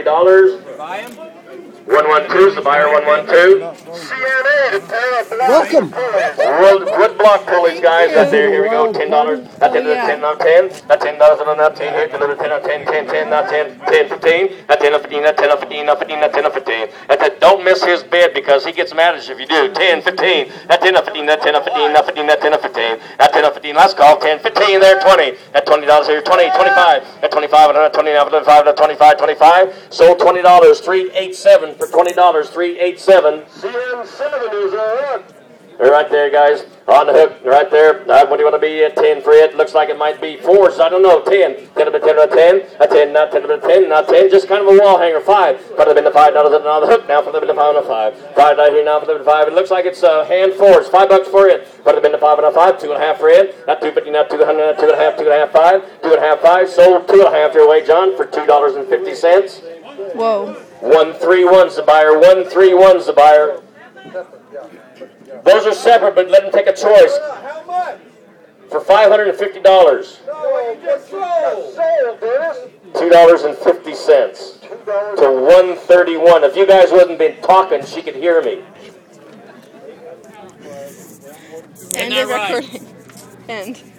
$50. 112 is the buyer, 112. Welcome. Wood block pulleys, guys. That's there. Here we go. $10. That's into the 10 on 10. That's $10 on that 10. Here, deliver 10 on 10, 10, 10, not 10, 10, 15. That's 10 on 15, that's 10 on 15, not 15, that's 10 on 15. That's it. Don't miss his bid because he gets mad at you if you do. 10, 15. That's 10 on 15, that's 10 on 15, not 15, that's 10 on 15. That's 10 on 15. Last call. 10, 15 there, 20. That's $20 here. 20, 25. At 25, at 29, at 25, 25. Sold $20. 387 for $20. 387. CN Cinnamon is on. They're right there, guys. On the hook, right there. What do you want to be at 10 for it? Looks like it might be 4s. I don't know. 10. 10 to 10 to 10. A 10, not 10 to 10, not 10. Just kind of a wall hanger. 5. But I've been to $5 on the hook now for the bit of 5 on a 5. $5 here now for the bit of 5. It looks like it's hand 4s. $5 for it. But I've been to 5 on a 5. 2.5 for it. Not 250, not 200, not 2.5, 2.5, 5. 2.5, 5. Sold 2.5 your way, John, for $2.50. Whoa. 131's the buyer. 131's the buyer. Those are separate, but let them take a choice. How much? For $550. $2.50 to 131. If you guys wouldn't been talking, she could hear me. End the recording. End.